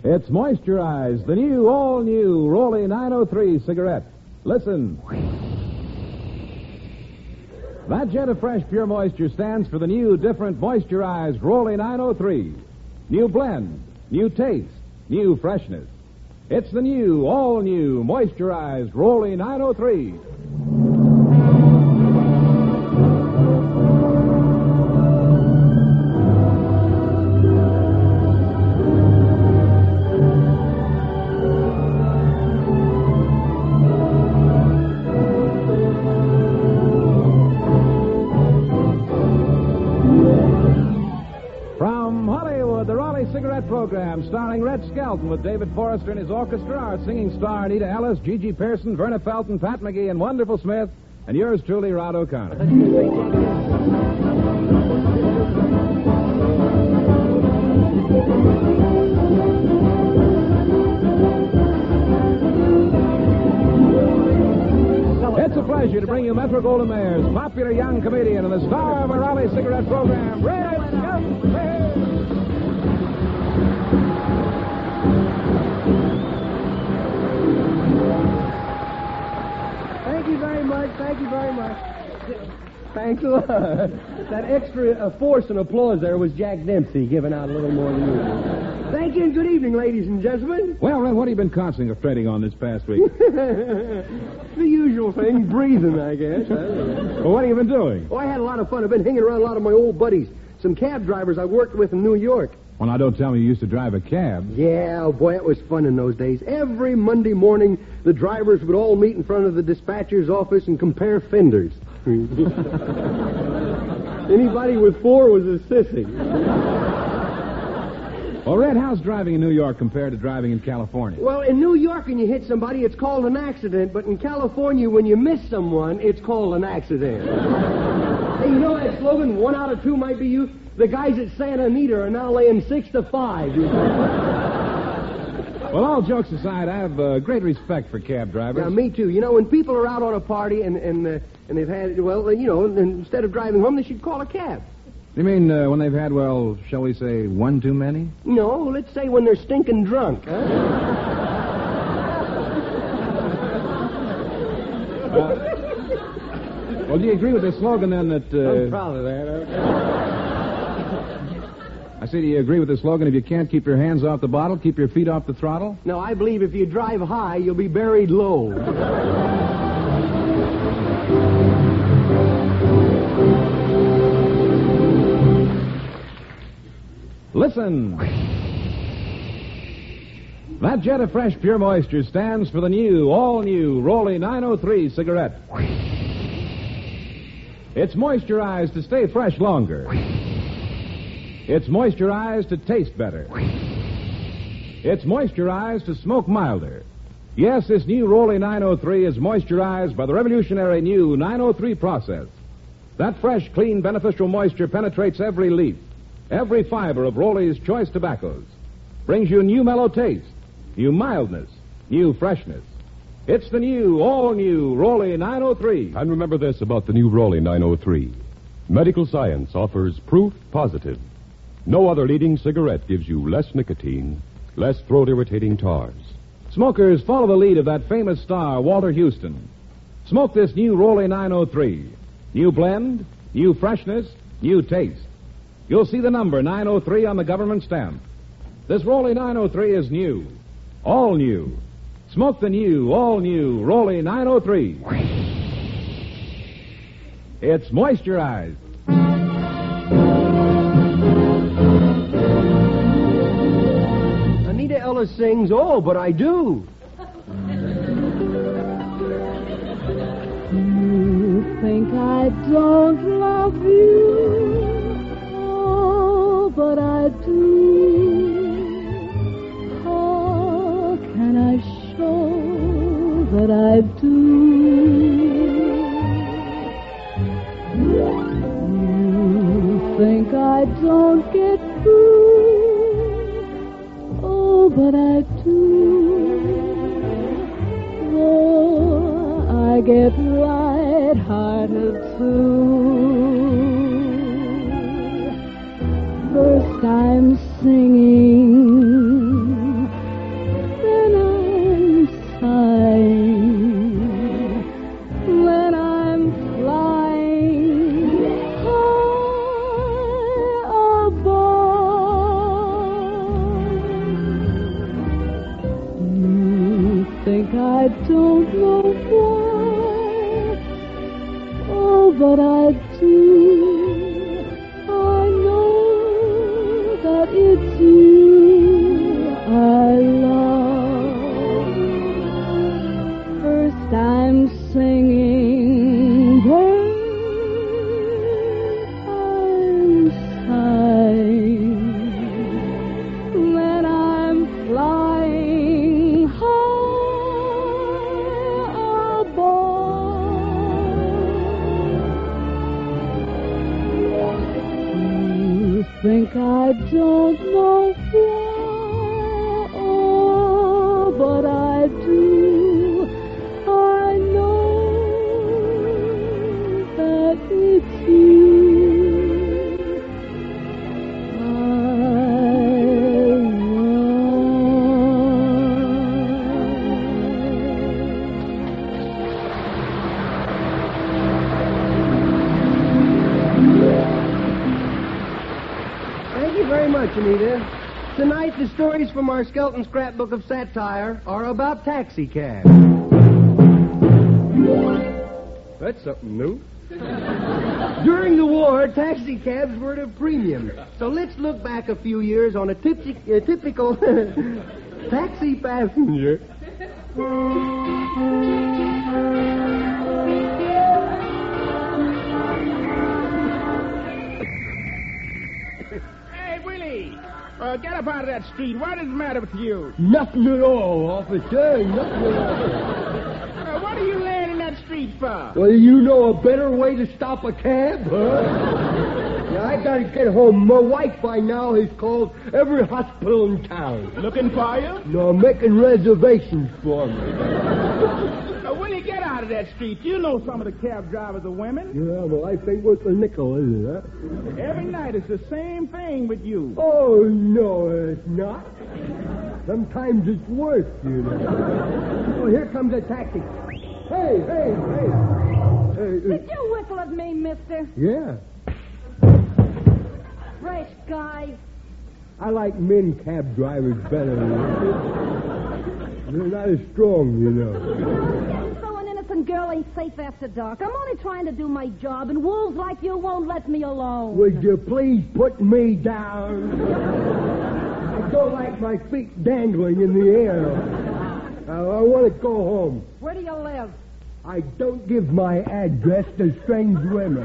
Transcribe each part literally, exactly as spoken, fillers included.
It's Moisturize, the new, all-new Rolly nine oh three cigarette. Listen. That jet of fresh, pure moisture stands for the new, different, moisturized Rolly nine oh three. New blend, new taste, new freshness. It's the new, all-new, moisturized Rolly nine oh three. Cigarette program starring Red Skelton with David Forrester and his orchestra, our singing star Anita Ellis, Gigi Pearson, Verna Felton, Pat McGee, and Wonderful Smith, and yours truly, Rod O'Connor. It's a pleasure to bring you Metro-Goldwyn-Mayer's popular young comedian and the star of our Raleigh Cigarette program, Red Skelton. Thank you very much. Thank you very much. Thanks a lot. That extra uh, force and applause there was Jack Dempsey giving out a little more than usual. Thank you and good evening, ladies and gentlemen. Well, Red, what have you been concentrating on this past week? The usual thing, breathing, I guess. Well, what have you been doing? Oh, I had a lot of fun. I've been hanging around a lot of my old buddies, some cab drivers I worked with in New York. Well, now, don't tell me you used to drive a cab. Yeah, oh boy, it was fun in those days. Every Monday morning, the drivers would all meet in front of the dispatcher's office and compare fenders. Anybody with four was a sissy. Well, Red, how's driving in New York compared to driving in California? Well, in New York, when you hit somebody, it's called an accident. But in California, when you miss someone, it's called an accident. Hey, you know that slogan, one out of two might be you? The guys at Santa Anita are now laying six to five. Well, all jokes aside, I have uh, great respect for cab drivers. Yeah, me too. You know, when people are out on a party and and uh, and they've had, well, you know, instead of driving home, they should call a cab. You mean uh, when they've had, well, shall we say, one too many? No, let's say when they're stinking drunk. Huh? uh, well, do you agree with the slogan, then, that... Uh, I'm proud of that. I say, do you agree with the slogan, if you can't keep your hands off the bottle, keep your feet off the throttle? No, I believe if you drive high, you'll be buried low. Listen. That jet of fresh, pure moisture stands for the new, all-new Rolly nine oh three cigarette. It's moisturized to stay fresh longer. It's moisturized to taste better. It's moisturized to smoke milder. Yes, this new Rolly nine oh three is moisturized by the revolutionary new nine oh three process. That fresh, clean, beneficial moisture penetrates every leaf, every fiber of Rolly's choice tobaccos, brings you new mellow taste, new mildness, new freshness. It's the new, all-new Rolly nine oh three. And remember this about the new Rolly nine oh three. Medical science offers proof positive. No other leading cigarette gives you less nicotine, less throat-irritating tars. Smokers, follow the lead of that famous star, Walter Houston. Smoke this new Rolly nine oh three. New blend, new freshness, new taste. You'll see the number nine oh three on the government stamp. This Rolly nine oh three is new, all new. Smoke the new, all-new Rolly nine oh three. It's moisturized. Anita Ellis sings, "Oh, but I do." You think I don't love you, oh, but I do. How can I show that I do? You think I don't get through, oh, but I do. Oh, I get light-hearted too. First I'm singing, I don't know why. Oh, but I do. I know that it's you I love. First I'm singing birds, I'm sighing. Then I'm flying high above. You think I don't know why, oh, but I do. I know that it's you I Thank you very much, Anita. Tonight, the stories from our Skelton Scrapbook of Satire are about taxi cabs. That's something new. During the war, taxi cabs were at a premium. So let's look back a few years on a, tipsy, a typical taxi passenger. Hey, Willie! Uh, get up out of that street. What is the matter with you? Nothing at all, officer. Nothing at all. Uh, what are you laying in that street for? Well, you know a better way to stop a cab, huh? Yeah, I gotta get home. My wife by now has called every hospital in town. Looking for you? No, making reservations for me. Uh, Willie, get out of that street. You know some of the cab drivers are women. Yeah, well, I think what's a nickel, is it, huh? Every night it's the same thing with you. Oh, no, it's not. Sometimes it's worse, you know. Oh, here comes a taxi. Hey, hey, hey. Hey, Did you whistle at me, mister? yeah. Fresh guy. I like men cab drivers better. They're not as strong, you know. So an innocent girl ain't safe after dark. I'm only trying to do my job, and wolves like you won't let me alone. Would you please put me down? I don't like my feet dangling in the air. Uh, I want to go home. Where do you live? I don't give my address to strange women.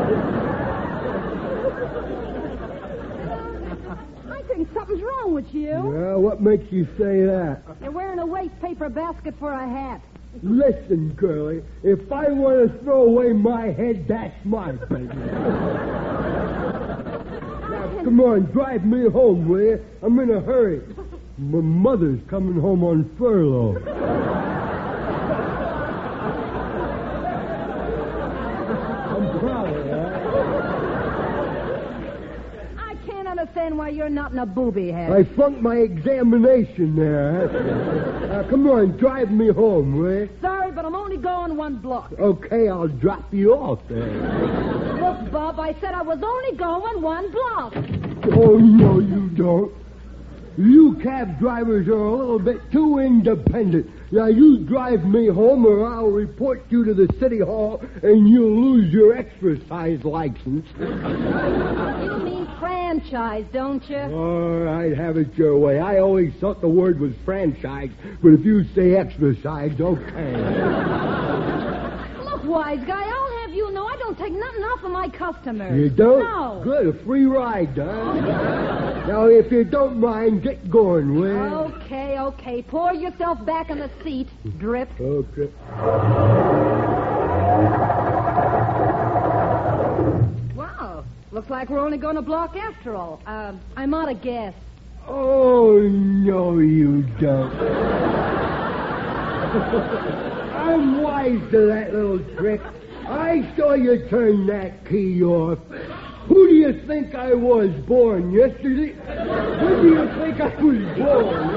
I think something's wrong with you. Well, what makes you say that? You're wearing a waste paper basket for a hat. Listen, Curly, if I want to throw away my head, that's my business. Now, come on, drive me home, will you? I'm in a hurry. My mother's coming home on furlough. I'm proud of that. I can't understand why you're not in a booby head. I flunked my examination there. Now, come on, drive me home, will you? Sorry, but I'm only going one block. Okay, I'll drop you off there. Look, Bob, I said I was only going one block. Oh, no, you don't. You cab drivers are a little bit too independent. Now, you drive me home or I'll report you to the city hall and you'll lose your exercise license. You mean franchise, don't you? All right, have it your way. I always thought the word was franchise, but if you say exercise, okay. Look, wise guy, I'll have you know I don't take nothing off of my customers. You don't? No. Good, a free ride, huh? Now, if you don't mind, get going, will you? Okay, okay. Pour yourself back in the seat. Drip. Okay. Wow. Looks like we're only going to block after all. Uh, I'm out of gas. Oh, no, you don't. I'm wise to that little trick. I saw you turn that key off. Who do you think I was born yesterday? When do you think I was born?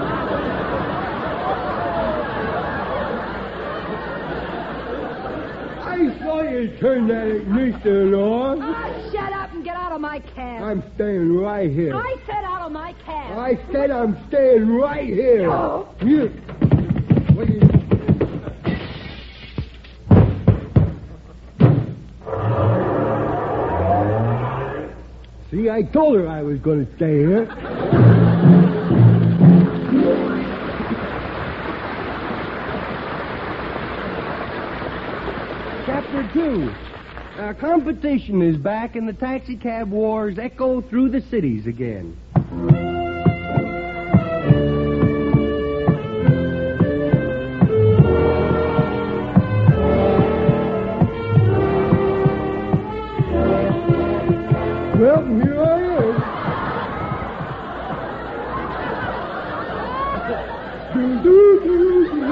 I saw you turn that ignition on. Oh, shut up and get out of my cab. I'm staying right here. I said out of my cab. I said I'm staying right here. Oh. You. What are you... See, I told her I was going to stay here. Chapter two. Our competition is back and the taxicab wars echo through the cities again. Well, here I am. Do, do, do, do.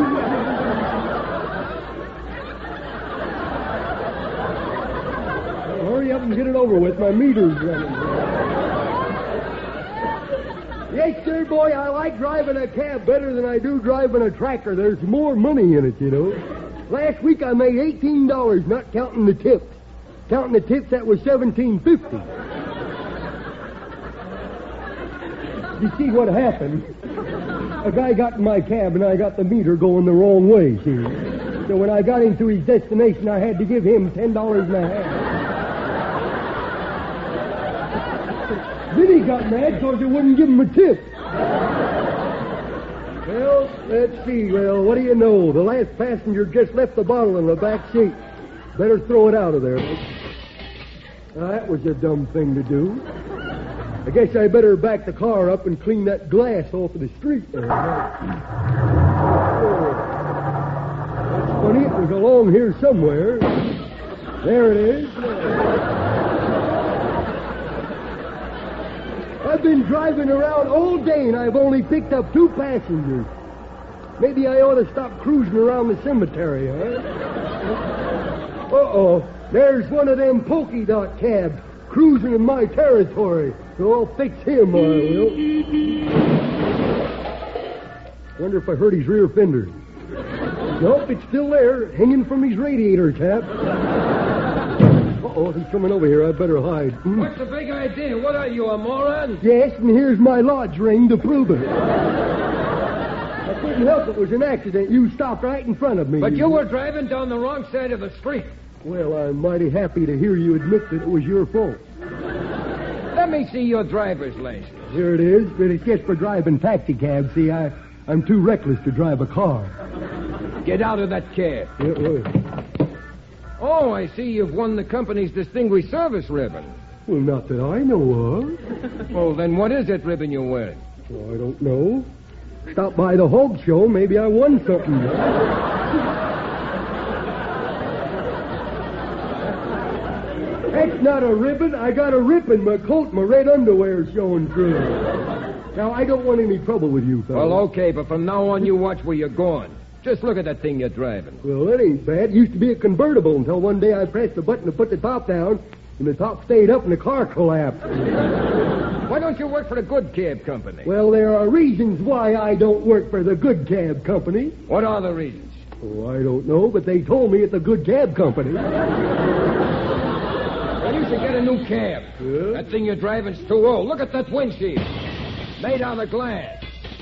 Well, hurry up and get it over with. My meter's running. Yes, sir, boy, I like driving a cab better than I do driving a tractor. There's more money in it, you know. Last week I made eighteen dollars, not counting the tips. Counting the tips, that was seventeen fifty. You see what happened? A guy got in my cab and I got the meter going the wrong way, see? So when I got him to his destination, I had to give him ten dollars and a half. Then he got mad because they wouldn't give him a tip. Well, let's see. Well, what do you know? The last passenger just left the bottle in the back seat. Better throw it out of there. Now, that was a dumb thing to do. I guess I better back the car up and clean that glass off of the street there. Oh. That's funny. It was along here somewhere. There it is. I've been driving around all day and I've only picked up two passengers. Maybe I ought to stop cruising around the cemetery, huh? Uh-oh. There's one of them polka dot cabs cruising in my territory. So I'll fix him, I will. Wonder if I hurt his rear fender. Nope, it's still there, hanging from his radiator cap. Uh-oh, he's coming over here. I better hide. Hmm? What's the big idea? What are you, a moron? Yes, and here's my lodge ring to prove it. I couldn't help it. It was an accident. You stopped right in front of me. But you were driving down the wrong side of the street. Well, I'm mighty happy to hear you admit that it was your fault. Let me see your driver's license. Here it is, but it's just for driving taxi cabs. See, I, I'm too reckless to drive a car. Get out of that cab. Yeah, well. Oh, I see you've won the company's Distinguished Service Ribbon. Well, not that I know of. Well, then what is it ribbon you're wearing? Well, I don't know. Stopped by the hog show. Maybe I won something. That's not a ribbon. I got a rip in my coat. My red underwear's showing through. Now, I don't want any trouble with you, fellas. Well, okay, but from now on, you watch where you're going. Just look at that thing you're driving. Well, that ain't bad. It used to be a convertible until one day I pressed the button to put the top down, and the top stayed up and the car collapsed. Why don't you work for the Good Cab Company? Well, there are reasons why I don't work for the Good Cab Company. What are the reasons? Oh, I don't know, but they told me it's a Good Cab Company. Well, you should get a new cab. Yeah? That thing you're driving's too old. Look at that windshield. Made out of glass.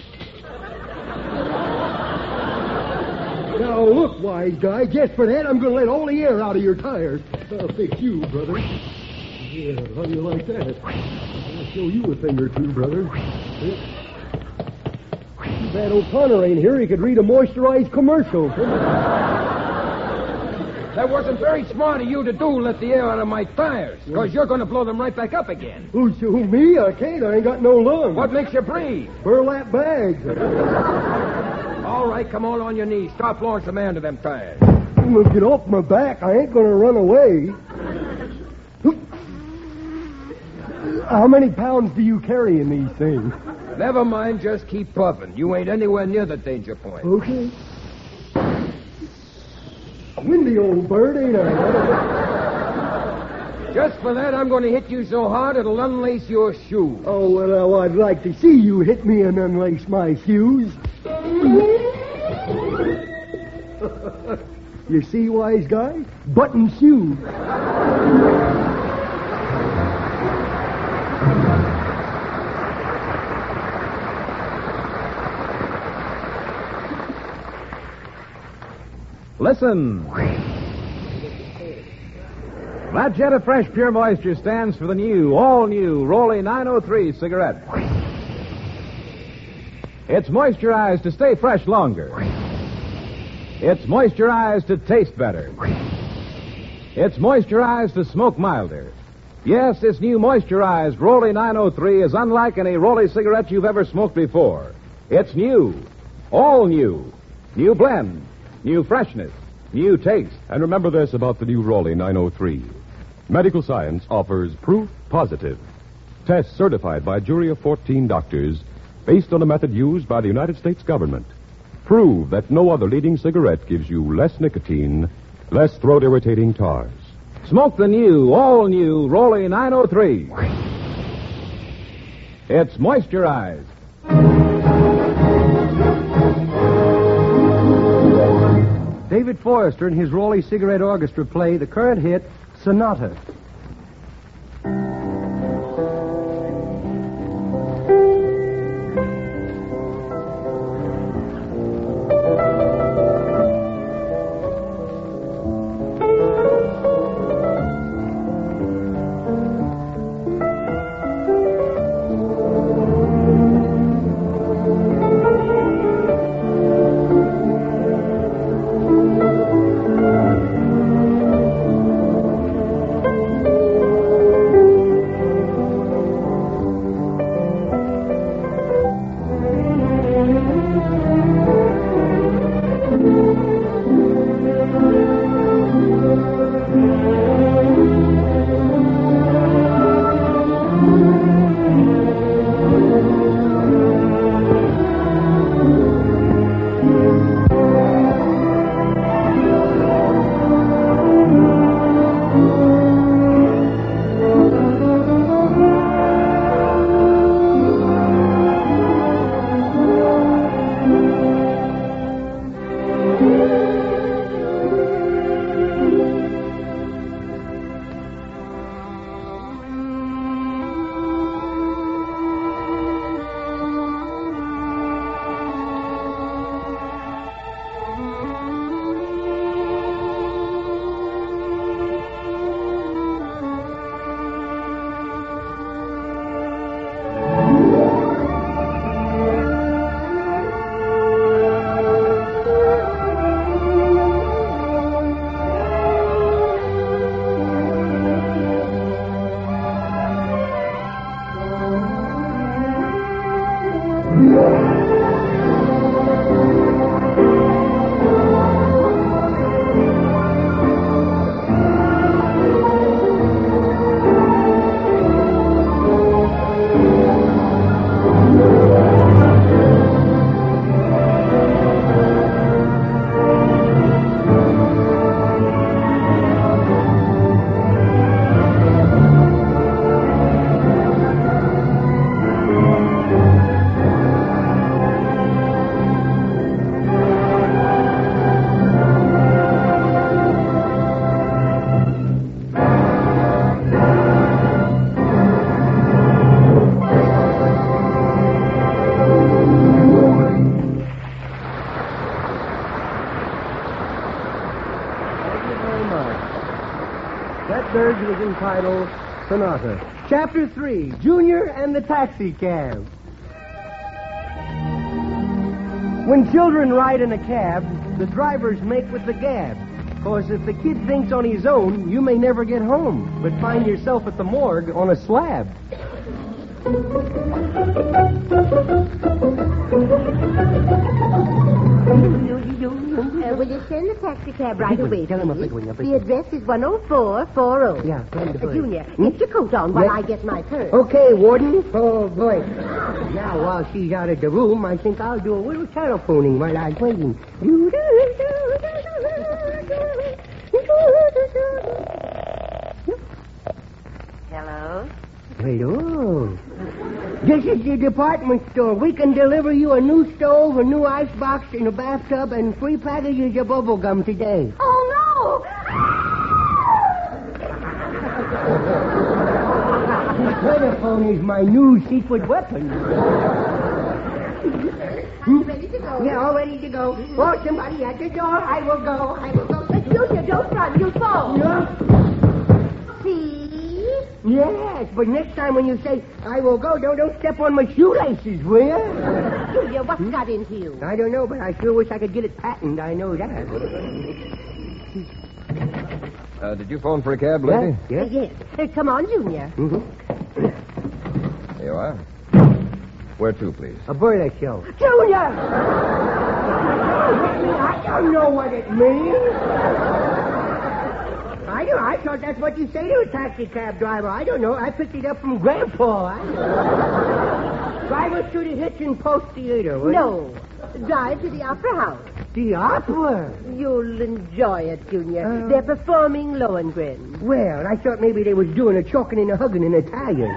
Now, look, wise guy, just for that, I'm going to let all the air out of your tires. I'll fix you, brother. Yeah, how do you like that? I'll show you a thing or two, brother. Yeah. Too bad O'Connor ain't here. He could read a moisturized commercial. That wasn't very smart of you to do, let the air out of my tires, because you're going to blow them right back up again. Who's who, me? I can't. I ain't got no lungs. What makes you breathe? Burlap bags. All right, come on on your knees. Start blowing some air into them tires. Well, get off my back. I ain't going to run away. How many pounds do you carry in these things? Never mind, just keep puffing. You ain't anywhere near the danger point. Okay. Windy old bird, ain't I? Just for that, I'm going to hit you so hard it'll unlace your shoes. Oh, well, I'd like to see you hit me and unlace my shoes. You see, wise guy? Button shoes. Listen. That jet of fresh, pure moisture stands for the new, all-new Rolly nine oh three cigarette. It's moisturized to stay fresh longer. It's moisturized to taste better. It's moisturized to smoke milder. Yes, this new moisturized Rolly nine oh three is unlike any Rolly cigarette you've ever smoked before. It's new. All new. New blend. New freshness. New taste. And remember this about the new Rolly nine oh three. Medical science offers proof positive. Tests certified by a jury of fourteen doctors based on a method used by the United States government. Prove that no other leading cigarette gives you less nicotine, less throat-irritating tars. Smoke the new, all-new Rolly nine oh three. It's moisturized. David Forrester and his Rolly Cigarette Orchestra play the current hit, Sonata. Was entitled Sonata. Chapter three, Junior and the Taxi Cab. When children ride in a cab, the drivers make with the gab. Because if the kid thinks on his own, you may never get home, but find yourself at the morgue on a slab. Uh, will you send the taxi cab right Big away, one. Tell him a please? big one, a big The one. address is one oh four forty. Yeah, tell him to Uh, hurry. Junior, Hmm? get your coat on while Yeah. I get my purse. Okay, Warden. Oh, boy. Now, while she's out of the room, I think I'll do a little telephoning while I'm waiting. Hello? Hello. This is the department store. We can deliver you a new stove, a new icebox, and a bathtub, and three packages of bubble gum today. Oh, The telephone is my new secret weapon. no! I'm ready to go. Yeah, all ready to go. Oh, somebody at the door. I will go. I will go. Uh, Junior, don't run. You'll fall. No. See? Yes, but next time when you say, I will go, don't, don't step on my shoelaces, will you? Junior, what's got into you? I don't know, but I sure wish I could get it patented. I know that. Uh, did you phone for a cab, lady? Yes? Yes. Uh, come on, Junior. Mm-hmm. Here you are. Where to, please? A burlesque show. Junior! I don't know what it means. I don't. I thought that's what you say to a taxi cab driver. I don't know. I picked it up from Grandpa. I... Drive us to the Hitchin Post Theater, will No. Drive to the Opera House. you? The opera? You'll enjoy it, Junior. Uh. They're performing Lohengrin. Well, I thought maybe they was doing a choking and a hugging in Italian.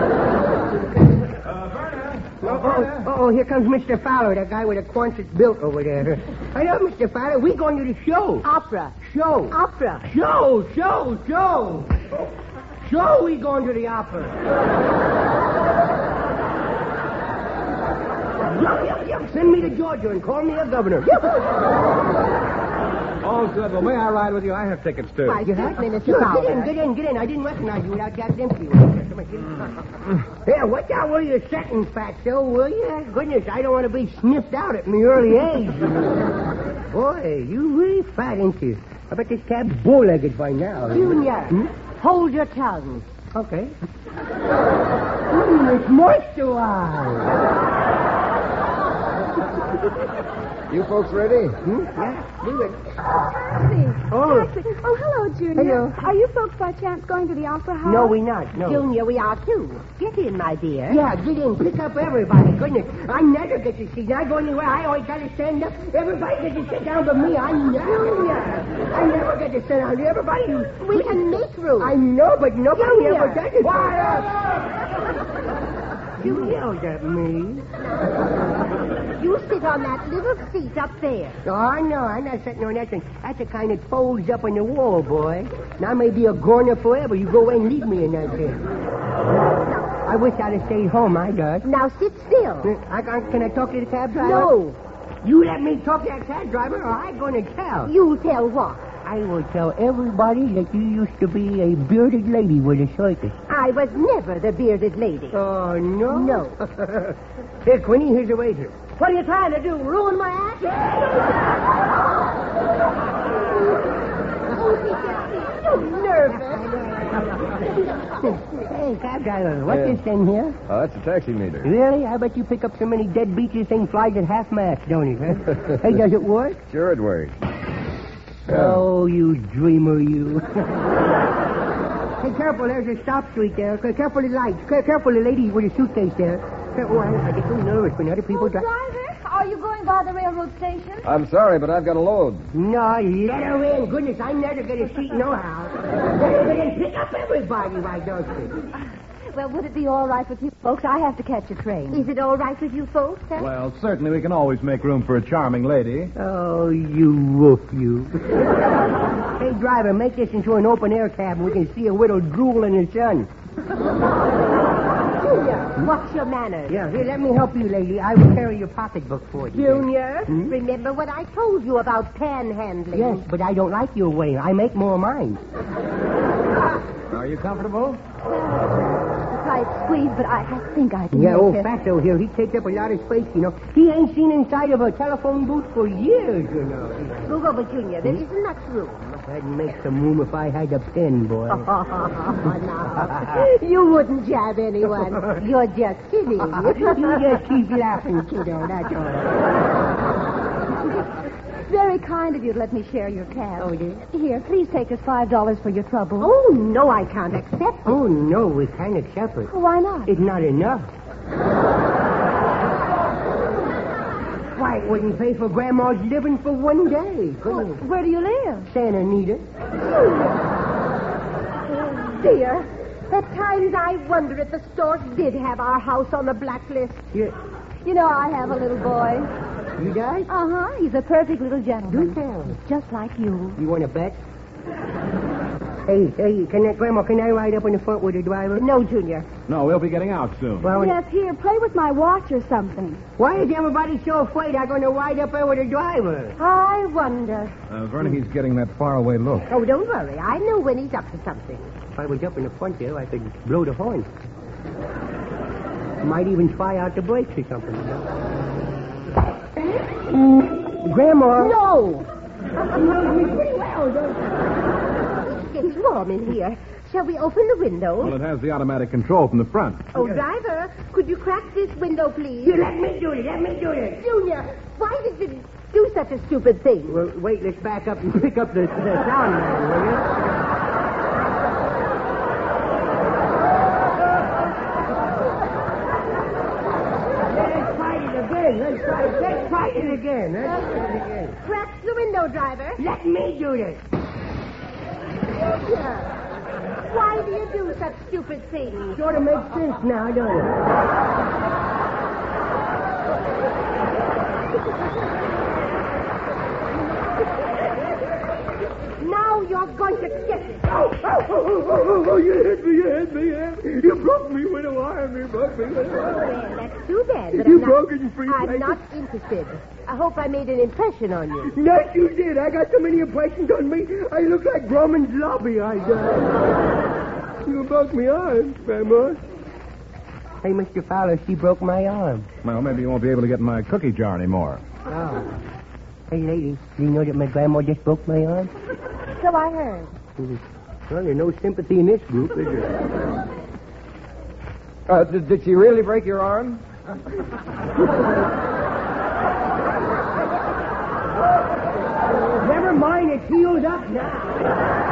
Oh, oh, oh, here comes Mister Fowler, that guy with a Quonset built over there. I know, Mister Fowler. We going to the show. Opera. Show. Opera. Show, show, show. Show, we going to the opera. Yup, yup, yup. Send me to Georgia and call me a governor. All good. Well, may I ride with you? I have tickets, too. Why, certainly, Mister Sure, Fowler. get in, get in, get in. I didn't recognize you without that empty one. Come on, get in. Here, watch out where you're setting, Fatso, will you? Goodness, I don't want to be sniffed out at my early age. Boy, you really fat, ain't you? I bet this cab's bow-legged by now. Junior, Hmm? hold your tongue. Okay. Mm, it's moisturized. You folks ready? Hmm? Yeah, do it. Oh. Oh. Oh, hello, Junior. Hello. Are you folks by chance going to the opera house? No, we not. No. Junior, we are too. Get in, my dear. Yeah, get in. Pick up everybody. Goodness. I never get to see. I go anywhere. I always got to stand up. Everybody gets to sit down but me. I never. I never get to sit down. Everybody. We can make room. I know, but nobody Junior. ever does it. Quiet! You yelled at me. You sit on that little seat up there. Oh, no, I'm not sitting on that thing. That's the kind that folds up on the wall, boy. Now I may be a goner forever. You go away and leave me in that thing. I wish I'd have stayed home, I does. Now sit still. I, I, can I talk to the cab driver? No. You let me talk to that cab driver, or I'm going to tell. You tell what? I will tell everybody that you used to be a bearded lady with a circus. I was never the bearded lady. Oh, no? No. Here, Quinny, here's the waiter. What are you trying to do? Ruin my act? You're nervous. Hey, cab driver, what's Yeah. this thing here? Oh, that's a taxi meter. Really? I bet you pick up so many dead beats this thing flies at half mast, don't it? Huh? Hey, does it work? Sure it works. Oh, you dreamer, you. Hey, careful, there's a stop street there. Careful the lights. Careful the lady with a suitcase there. Oh, I, I get so nervous when other people Oh, drive. driver, are you going by the railroad station? I'm sorry, but I've got a load. No, let her in. Goodness, I never get a seat no how. Let her in. Pick up everybody, why don't you? Well, would it be all right with you folks? I have to catch a train. Is it all right with you folks, huh? Well, certainly we can always make room for a charming lady. Oh, you woof, you. Hey, driver, make this into an open-air cab and we can see a widow drool in the sun. Junior, what's your manners? Yeah, here, let me help you, lady. I will carry your pocketbook for you. Junior, Hmm? remember what I told you about panhandling? Yes, but I don't like your way. I make more mine. Are you comfortable? A tight squeeze, but I, I think I can Yeah, make old it. Fatso here, he takes up a lot of space, you know. He ain't seen inside of a telephone booth for years, you know. Move over, Junior. There isn't much room. I'd make some room if I had a pen, boy. Oh, no. You wouldn't jab anyone. You're just kidding. You just keep laughing, kiddo, that's all. Very kind of you to let me share your cab. Oh, dear. Here, please take this five dollars for your trouble. Oh, no, I can't accept it. Oh, no, we can't accept it. Why not? It's not enough. Why, it wouldn't pay for Grandma's living for one day. Well, where do you live? Santa Anita. Dear, at times I wonder if the Stork did have our house on the blacklist. You, You know, I have a little boy. you guys? Uh-huh. He's a perfect little gentleman. Do tell. Just like you. You want to bet? Hey, hey, can I, Grandma, can I ride up in the front with the driver? No, Junior. No, we'll be getting out soon. Well, Yes, here, play with my watch or something. why is everybody so afraid I'm going to ride up there with the driver? I wonder. Uh, Vernigie's getting that faraway look. Oh, don't worry. I know when he's up to something. If I was up in the front there, I could blow the horn. Might even try out the brakes or something. You know? Grandma. No! You know me pretty well, don't you? It's getting warm in here. Shall we open the window? Well, it has the automatic control from the front. Oh, driver, could you crack this window, please? You let me do it. Let me do it. Junior, why did you do such a stupid thing? Well, wait, let's back up and pick up the, the sound man, will you? Let's try it again. Let's try it. Let's try it again. Let's try it again. Crack the window, driver. Let me do this. Junior, why do you do such stupid things? Sort of makes sense now, don't it? Now you're going to get it. Oh, oh, oh, oh, oh, oh, you hit me, you hit me, you hit me. You broke me with a wire, you broke me with a wire. Well, that's too bad. But You I'm not, broke it in three I'm places. not interested. I hope I made an impression on you. Yes, you did. I got so many impressions on me, I look like Grumman's lobby, I did. You broke my arm, Grandma. Hey, Mister Fowler, she broke my arm. Well, maybe you won't be able to get in my cookie jar anymore. Oh. Hey, lady, do you know that my grandma just broke my arm? So I heard. Well, there's no sympathy in this group, is there? Uh, did, did she really break your arm? Never mind, it's healed up now.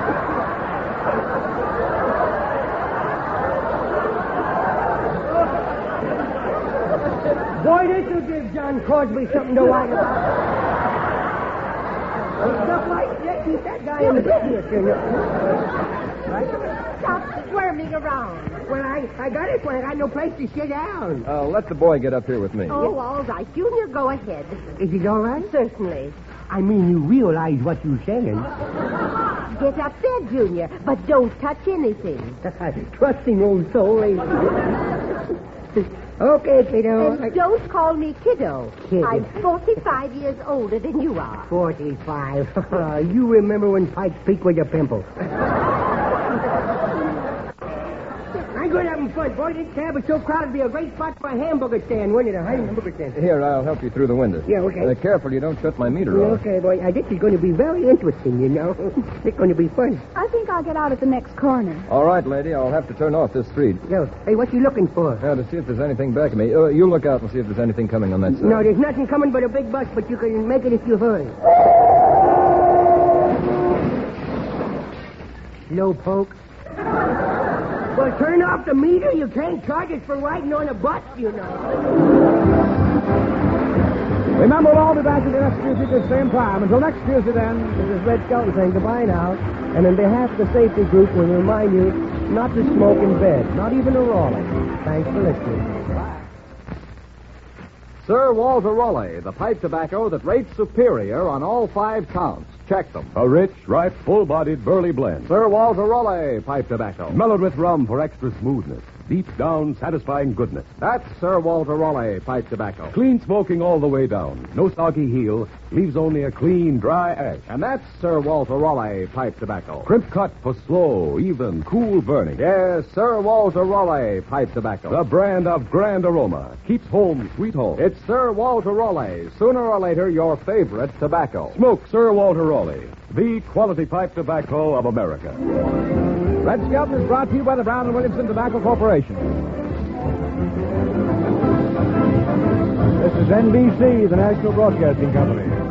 Boy, this will give John Crosby something to write about. And stuff like that keeps that guy in business, you know. Right? Stop squirming around. Well, I, I got it when I got no place to sit down. Uh, let the boy get up here with me. Oh, all right. Junior, go ahead. Is it all right? Certainly. I mean, you realize what you're saying. Get up there, Junior, but don't touch anything. Trusting old soul, ain't you? Okay, kiddo. And don't call me kiddo. Kiddo. I'm forty-five years older than you are. Forty-five. You remember when Pike's Peak was a pimple. I'm going having fun. Boy, this cab is so crowded, it'd be a great spot for a hamburger stand, wouldn't it? A hamburger stand. Here, I'll help you through the window. Yeah, okay. Uh, careful you don't shut my meter Yeah, off. okay, boy. Uh, this is going to be very interesting, you know. It's going to be fun. I think I'll get out at the next corner. All right, lady, I'll have to turn off this street. Yo, hey, what you looking for? Now, to see if there's anything back of me. Uh, you look out and see if there's anything coming on that side. No, there's nothing coming but a big bus, but you can make it if you hurry. Low poke. Well, turn off the meter. You can't charge us for riding on a bus, you know. Remember, we'll all be back at the next Tuesday at the same time. Until next Tuesday, then. This is Red Skelton saying goodbye now. And on behalf of the safety group, we remind you not to smoke in bed, not even a Raleigh. Thanks for listening. Bye. Sir Walter Raleigh, the pipe tobacco that rates superior on all five counts. Check them. A rich, ripe, full-bodied Burley blend. Sir Walter Raleigh pipe tobacco. Mellowed with rum for extra smoothness. Deep down, satisfying goodness. That's Sir Walter Raleigh pipe tobacco. Clean smoking all the way down. No soggy heel. Leaves only a clean, dry ash. And that's Sir Walter Raleigh pipe tobacco. Crimp cut for slow, even, cool burning. Yes, Sir Walter Raleigh pipe tobacco. The brand of grand aroma. Keeps home sweet home. It's Sir Walter Raleigh. Sooner or later, your favorite tobacco. Smoke Sir Walter Raleigh, the quality pipe tobacco of America. Red Skelton is brought to you by the Brown and Williamson Tobacco Corporation. This is N B C, the National Broadcasting Company.